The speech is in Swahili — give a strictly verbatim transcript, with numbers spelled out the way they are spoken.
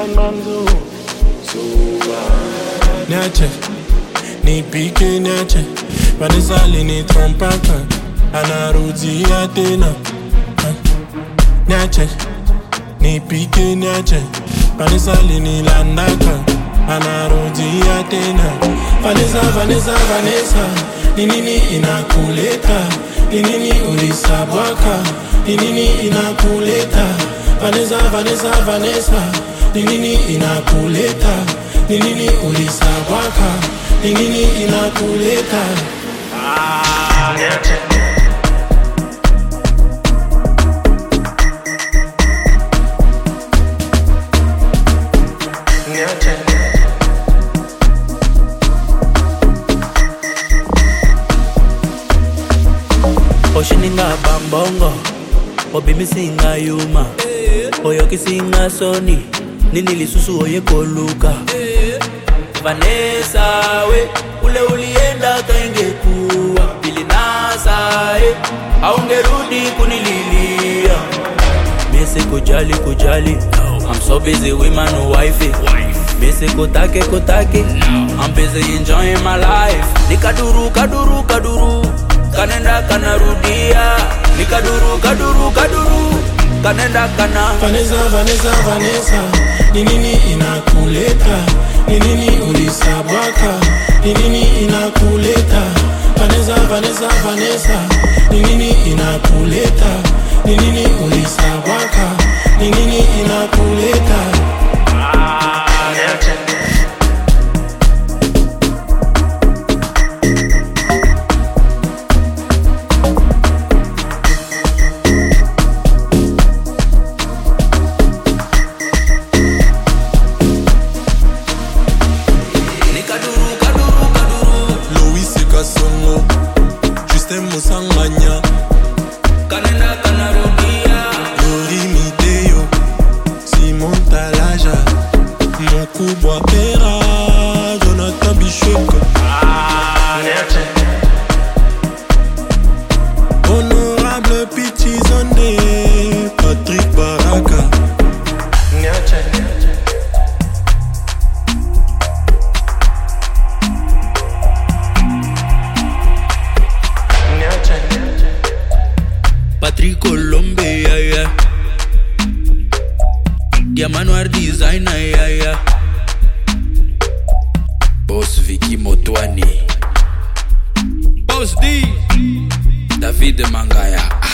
bad man do. So bad. Niache, ni pike niache. Vanessa lini trompaka. Anarudi Athena. Niache, ni pike niache. Vanessa lini landaka. Anarudi Athena. Vanessa, Vanessa, Vanessa. Ni nini inakuleta? Ni nini ulisabwaka? Ni nini inakuleta? Vanessa, Vanessa, Vanessa. Ni nini inakuleta? Ni nini ulisabwaka? Ni nini inakuleta? Ah, niache. Niache. Oshininga bambongo, obimi singa yuma, oyoki singa soni, nini lisusu oye koluka. Vanessa we, ule ulienda kaingekuwa, bilinasa e, aungerudi kunililia. Mese kujali kujali, I'm so busy with my new wifey. Mese kotake kotake, I'm busy enjoying my life. Nikaduru kaduru kaduru, kanenda kanarudia. Nikaduru kaduru kaduru, kanenda kana. Vanessa, Vanessa, Vanessa. Ni nini inakuleta? Ni nini ulisabwaka? Ni nini inakuleta? Vanessa, Vanessa, Vanessa. Ni nini inakuleta? Ni nini ulisabwaka? Ni nini inakuleta? Ah, niache. Songo, Justin Musanganya, Kanenda kanarudia. Lori Miteo, Simon Talaja, Mokubwa Pera, Jonathan Bishop. Ah, niache. Honorable Pichi Zonde, Patrick Baraka. Niache. Patrick Colombe, yeah, yeah. Diamanoir designer, yeah, yeah. Boss Vicky Motwani. Boss D. David Mangaya.